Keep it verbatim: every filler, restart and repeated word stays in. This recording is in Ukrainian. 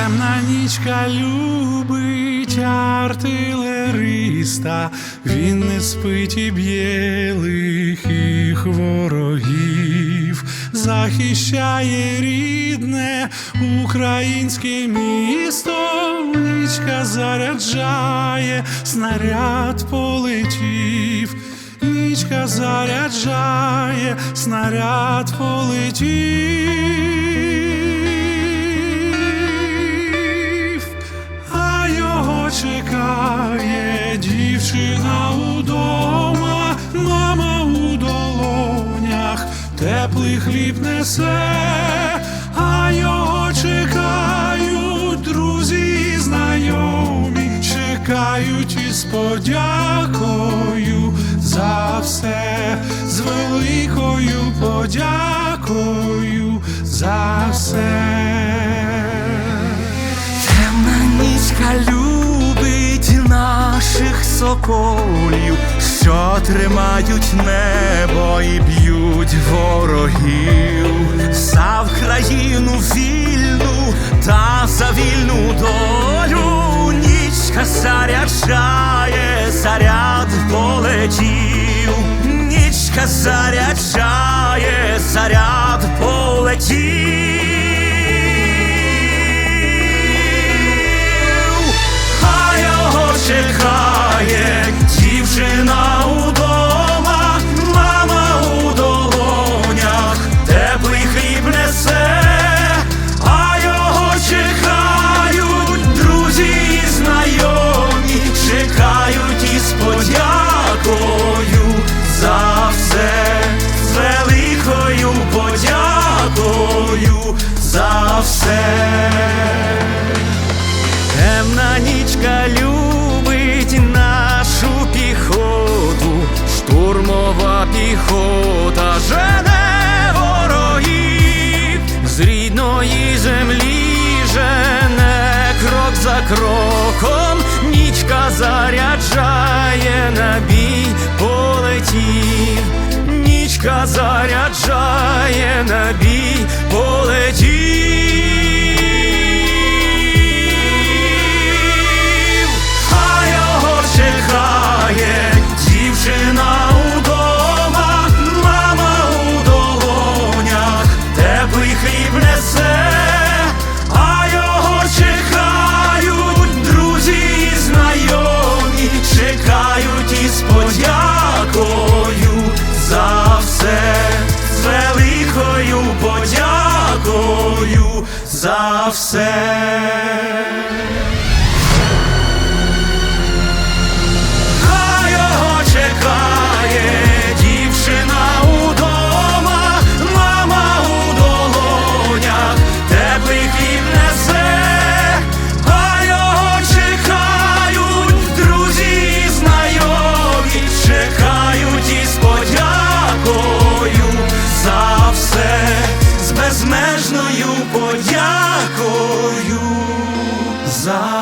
Темна нічка любить артилериста, він не спить і б'є лихих ворогів, захищає рідне українське місто. Нічка заряджає, снаряд полетів. Нічка заряджає, снаряд полетів, а його чекає дівчина удома, мама у долонях теплий хліб несе, а його чекають друзі і знайомі, чекають із подякою за все, з великою подякою за все. Темна нічка любить наших соколів, що тримають небо і б'ють ворогів, за Вкраїну вільну та за вільну долю. Нічка заряджає, заряд полетів. Нічка заряджає, заряд полетів, а його чекає дівчина удома, мама у долонях теплий хліб несе, а його чекають друзі і знайомі, чекають із подякою за все, з великою подякою за все. Темна нічка любить нашу піхоту, штурмова піхота жене ворогів, з рідної землі жене крок за кроком. Нічка заряджає, на бій полетів. Нічка заряджає, на бій полетів, а його чекає дівчина удома, мама у долонях теплий хліб несе, а його чекають друзі і знайомі, чекають із подякою за все, з великою подякою за все. А його чекає дівчина удома, мама у долонях теплий хліб несе, а його чекають друзі і знайомі, чекають із подякою за все, з безмежною подякою за